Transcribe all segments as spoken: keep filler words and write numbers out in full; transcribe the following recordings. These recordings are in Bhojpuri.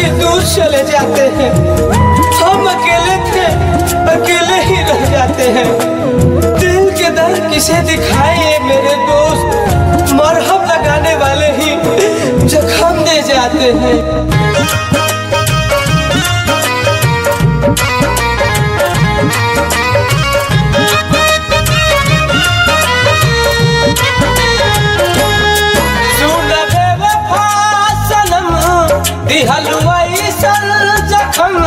से दूर चले जाते हैं। हम अकेले थे, अकेले ही रह जाते हैं। दिल के दर्द किसे दिखाए मेरे दोस्त, मरहम लगाने वाले ही जख्म दे जाते हैं। हलवाई सल जखम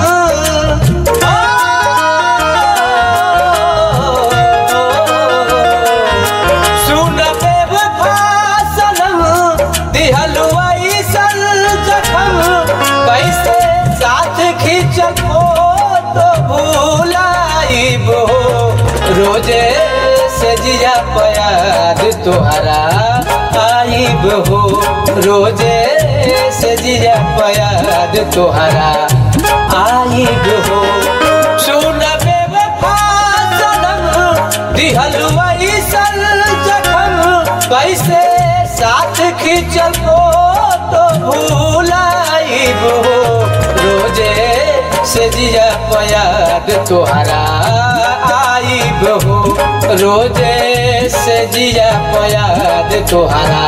सुन बेवफा सनम दी हलवाई सल जखम कैसे साथ खींचल तो भूलाइबो रोजे से जिया प्यार तोहरा आइबो रोजे से जिया प्यार तोहरा आइबो सुन बेवफा सनम दी हलवाई सल जखम कैसे साथ खींचल तो भूलाइबो रोजे से जिया प्यार तोहरा आइबो रोजे से जिया प्यार तोहरा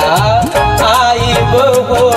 आइबो।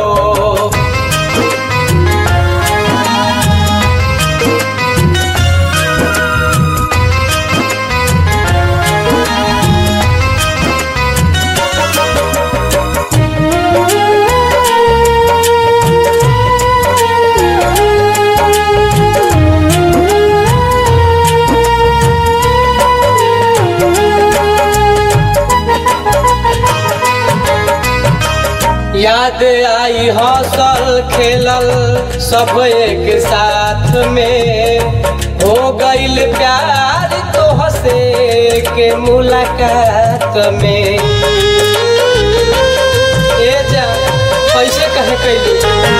याद आई हौसल खेलल सब एक साथ में हो गईल प्यार तो हंसे के मुलाकात में ए जा कैसे कहे कैलू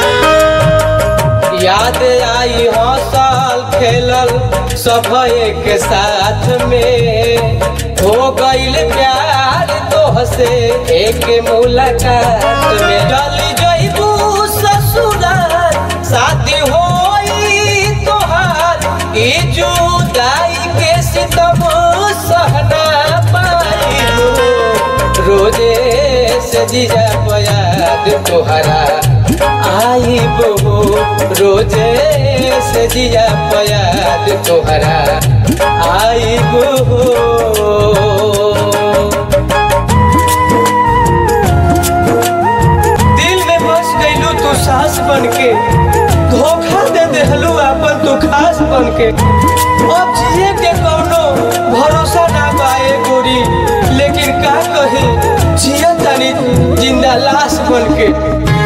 याद आई हौसल खेलल सब एक साथ में हो गईल प्यार तो हंसे एक मुलाकात में डाली जइबू ससुराल शादी होई तोहार ई जुदाई के सितम सहना पाइबू रोजे से जिया प्यार तोहरा आइबो रोजे से जिया प्यार तोहरा आइबो। सास बन के धोखा दे देहलू अपन तू खास बन के अब जिए के कौनो भरोसा ना पाए गोरी लेकिन का कहे जिया तनी जिंदा लाश बन के।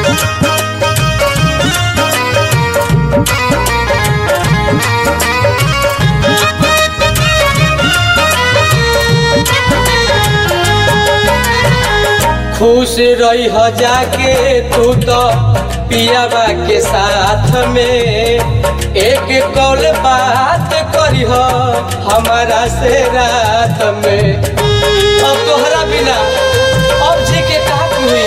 खुश रही हो जाके तू तो पियाबा के साथ में एक कौल बात करी हो हमारा से रात में अब तोहरा बिना अब जी के का हुई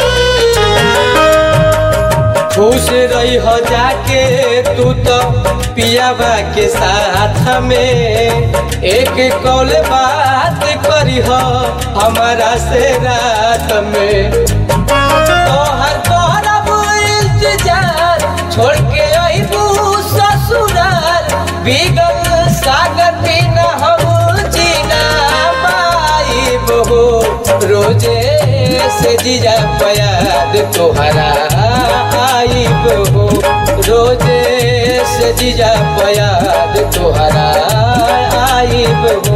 खुश रही हो जाके तू तो पियाबा के साथ में एक कौल बात करी हो हमारा से रात में तोहर तोहरा इंतजार छोड़ के अइबू ससुराल बिगल सागर बिना हम जीना पाइबो रोजे से जिया प्यार तोहरा आइबो रोजे से जिया प्यार तोहरा आइबो।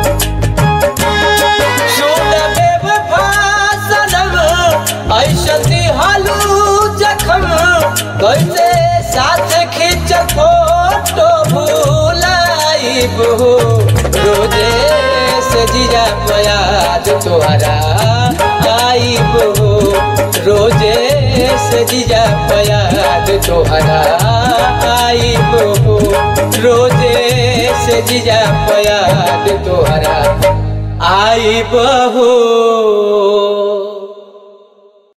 सुन बेवफा सनम ऐसन दिहलू जखम कैसे साथ खींच फोटो भूलाइबो रोजे से जिया प्यार तोहरा आइबो रोजे से जिया प्यार तोहरा आइबो रोजे से जिया प्यार तोहरा आइबो।